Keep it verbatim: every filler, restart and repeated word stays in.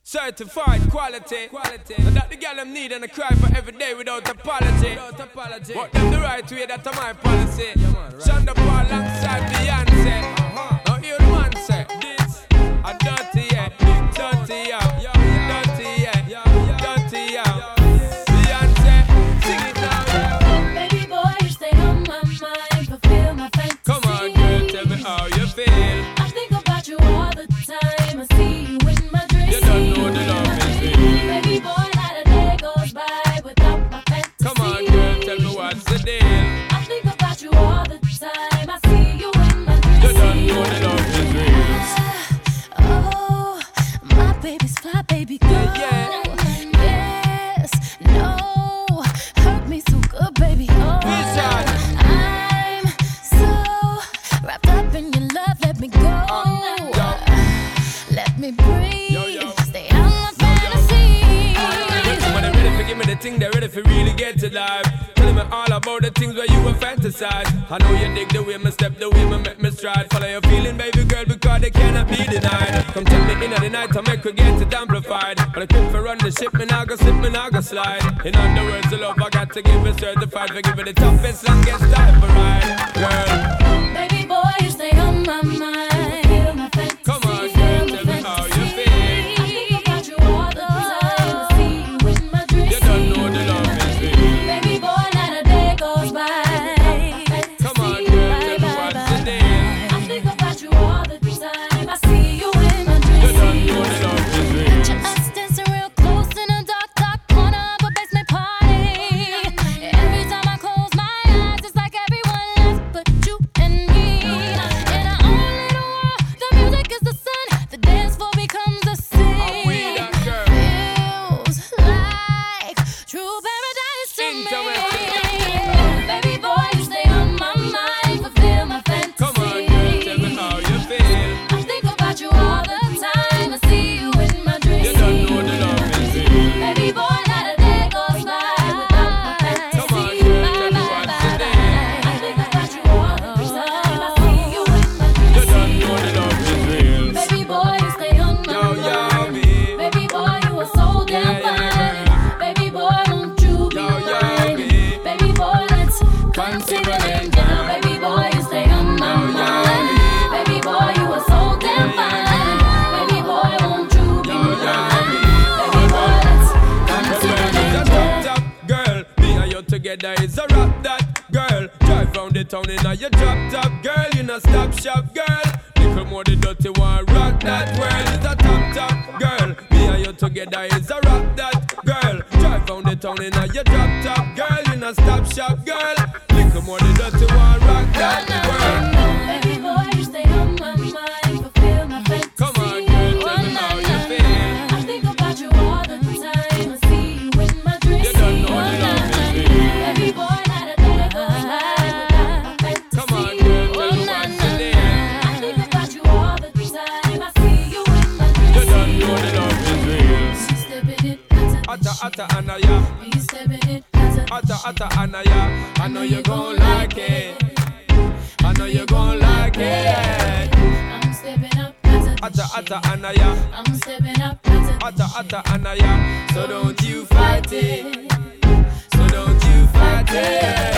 Certified quality, quality. And that the girl them need and I cry for every day without apology. Without apology. But them the right way, that's my policy. Yeah, man, right. Shonda Paul alongside Beyonce. Uh-huh. Now you the man say this a dirty yeah, dirty yeah, dirty yeah, dirty yeah. Beyonce, sing it now. Yeah. Baby boy, you stay on my mind, fulfill my fantasy. Come on, girl, tell me how you feel. I think about you all the time. I see you in my dreams. You don't know the love is real. Baby boy, not a day goes by without my fantasy. Come on, girl, tell me what's the deal. I think about you all the time. I see you in my dreams. You don't know the love is real. Oh, my baby's fly, baby girl. Yeah, yeah. Yes, no, hurt me so good, baby. Oh, Vision. I'm so wrapped up in your love. Let me go. Uh, yo. Let me breathe. Yo, yo. Stay on my fantasy. When they're ready for give me the thing, they're ready for really get to life. Telling me all about the things where you were fantasize. I know you dig the way me step, the way me make me stride. Follow your feeling, baby girl, because they cannot be denied. Come tell me in the night, I make her get it amplified. But I quit for run the ship, me now go slip, me now go slide. In other words, the love I got to give it certified. For giving the toughest, longest time for ride. Girl, Baby boy, you stay on my mind. Feel my fantasy. come on, girl, tell me how you feel. I think about you all the time. I see you in my dreams. You don't know the love is real. Baby boy, not a day goes by. Come on, girl, tell me what's the deal. I think about you all the time. I see you in my dreams. You don't know the love is real. Picture us dancing real close in a dark, dark corner of a basement party. Every time I close my eyes, it's like everyone left but you and me. In our own little world, the music is the sun. The dance floor becomes the I'm with sea. that girl. Feels like true paradise to Sing me. to me. Baby boy, you stay on my mind, fulfill my fantasy. Come on, girl, tell me how you feel. I think about you all the time. I see you in my dreams. You don't know the love is real. Baby boy, not a day goes by without my fantasy. Come on, girl, tell me what's the deal. I think about you all the time. I see you in my dreams. You don't know the love is real. Baby boy, you stay on my Yo, yo, mind. me. Baby boy, you are so damn Yeah, yeah, fine. Baby boy, won't you be Yo, yo, mine? me. Baby boy, let's consider it down. Baby boy, you stay on my Yo, yo, mind. Baby boy, you are so damn fine. Baby boy, won't you be Yo, yo, mine? me. Baby boy, let's Cause consider when it it's a down. top, top girl, me and you together is a rap that girl. Drive round the town in a your drop top girl, you know stop shop girl. Little more the dirty one, rock that world is a top top girl. Me and you together is a rap that girl. Drive round the town in a your drop top girl, you know stop shop girl. Little more the dirty one, rock that world. Baby boy, you stay on my mind, fulfill my fantasy. Come on, girl, tell me how you feel. I think about you all the time. I see you in my dreams. You don't know the love is real. Baby boy, not a day goes by without my fantasy. Come on, girl, tell me what's the deal. I think about you all the time. I see you in my dreams. You don't know the love is real. She stepping it, Atta, atta, anaya. he stepping it, Atta, atta, anaya. I know you gon' like it. I know you gon' like it. I'm stepping up, Atta, atta, anaya. I'm stepping up, Atta, atta, anaya. So don't you fight it. So don't you fight it.